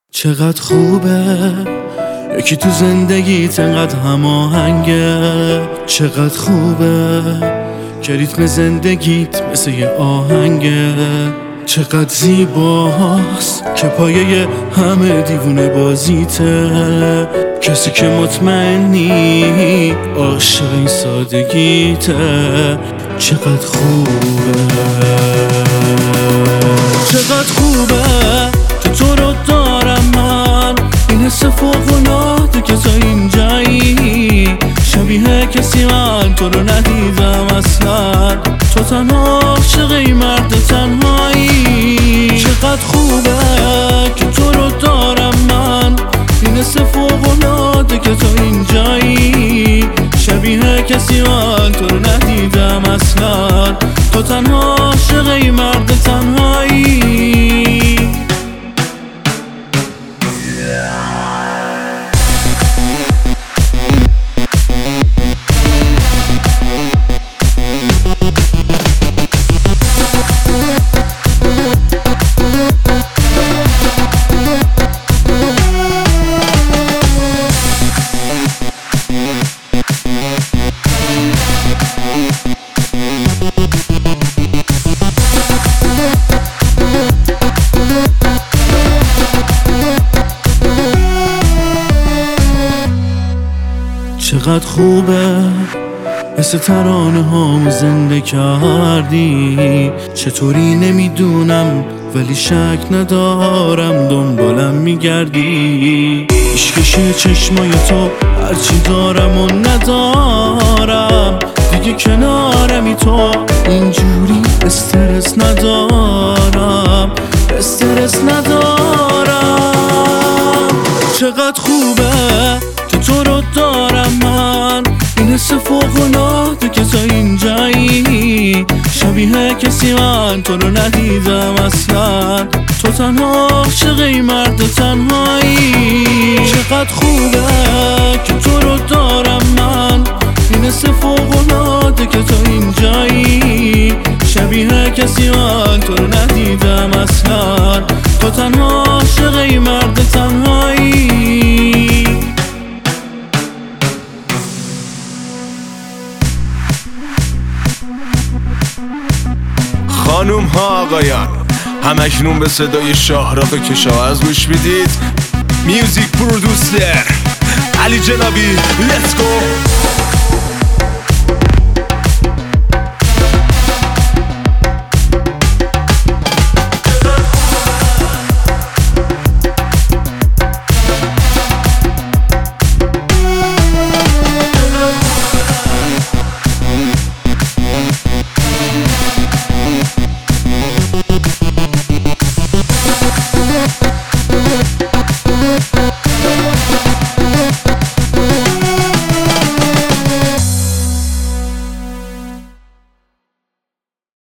چقدر خوبه یکی تو زندگیت انقدر هماهنگه. چقدر خوبه که ریتم زندگیت مثل یه آهنگه. چقدر زیباست که پایه همه دیوونه بازیته. کسی که مطمئنی عاشق این سادگیته. چقدر خوبه، چقدر خوبه که تو رو دارم من. این حس فوق‌العاده که تو اینجایی. شبیه کسی من تو رو ندیدم اصلا. تو تنها عاشق این مرد تنهایی. چقدر خوبه که تو رو دارم من. این حس فوق‌العاده که تو اینجایی. شبیه کسی من تو رو ندیدم اصلا. تو تنها عاشق این مرد تنهایی. چقدر خوبه مثل ترانه هامو زنده کردی. چطوری نمیدونم ولی شک ندارم دنبالم میگردی. عشقش چشمای تو هرچی دارم و ندارم. دیگه کنارمی تو اینجوری استرس ندارم. استرس ندارم. چقدر خوبه که تو رو دارم من. این حس فوق‌العاده که تو اینجایی. شبیه کسی من تو رو ندیدم اصلا. تو تنها عاشق این مرد تنهایی. چقدر خوبه که تو رو دارم من. این حس فوق‌العاده که تو اینجایی. شبیه کسی من تو رو ندیدم اصلا. تو تنها عاشق این مرد تنهایی. خانوم ها آقایان، همکنون به صدای شاهرخ کشاورز گوش میدید. میوزیک پرودوسر علی جنابی، لیتس گو.